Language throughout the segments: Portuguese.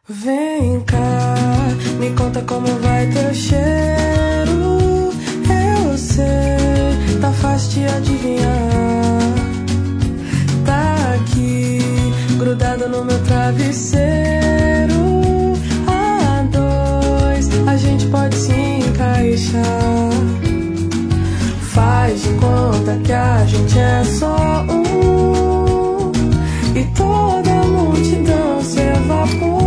Vem cá, me conta como vai teu cheiro. Eu sei, tá fácil de adivinhar. Tá aqui, grudado no meu travesseiro. A dois, a gente pode se encaixar. Faz de conta que a gente é só um, e toda a multidão se evaporou.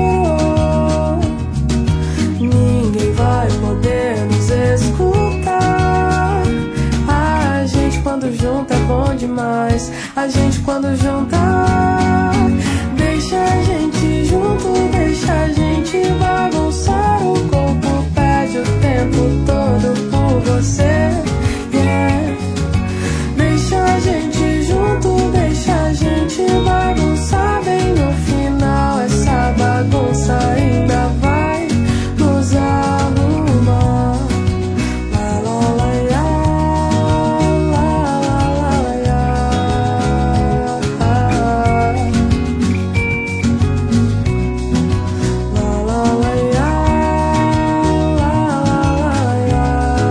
Ninguém vai poder nos escutar. A gente quando junta é bom demais. A gente quando juntar, deixa a gente junto, deixa a gente bagunçar. O corpo pede o tempo todo por você. Deixa a gente junto, deixa a gente bagunçar. Bem no final essa bagunça ainda vai nos arrumar. La la la ya, la la la ya. La la la ya, la la la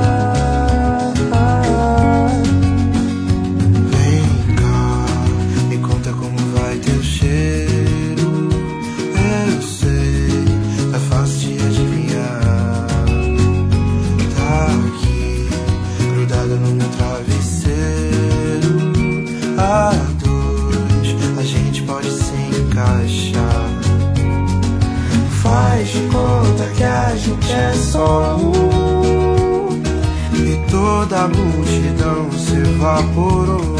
ya. Vem cá, me conta como vai teu cheiro. Eu sei, é fácil de adivinhar. Tá aqui, grudado no meu travesseiro. A dois, a gente pode se encaixar. Faz de conta que a gente é só um, E toda a multidão se evaporou.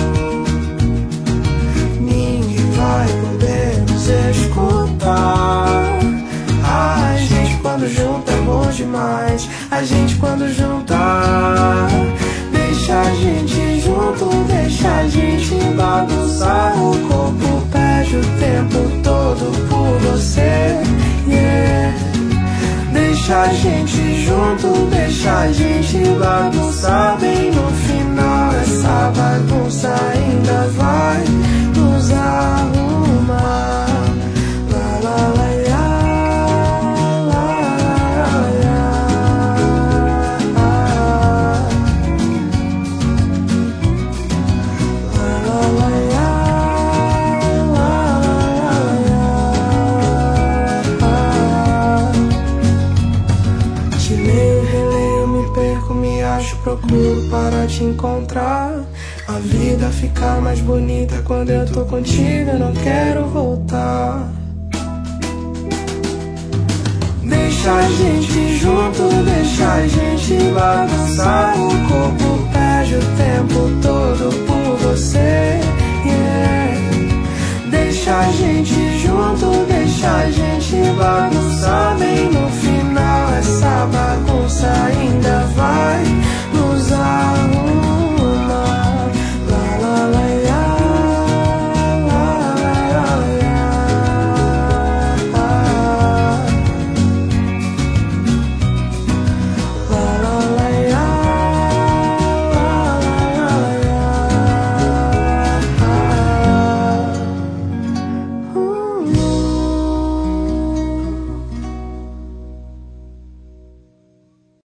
ninguém vai poder nos escutar. A gente quando junta é bom demais. A gente quando juntar, deixa a gente junto, deixa a gente bagunçar. O corpo pede o tempo todo por você. Deixa a gente junto, deixa a gente bagunçar. Bem no final essa bagunça ainda vai nos arrumar. La la la ya, la la la ya. La la la ya, la la la ya. Te leio, releio, me perco, me acho, procuro para te encontrar. A vida fica mais bonita quando eu tô contigo, eu não quero voltar. Deixa a gente junto, deixa a gente bagunçar. O corpo pede o tempo todo por você. Deixa a gente junto, deixa a gente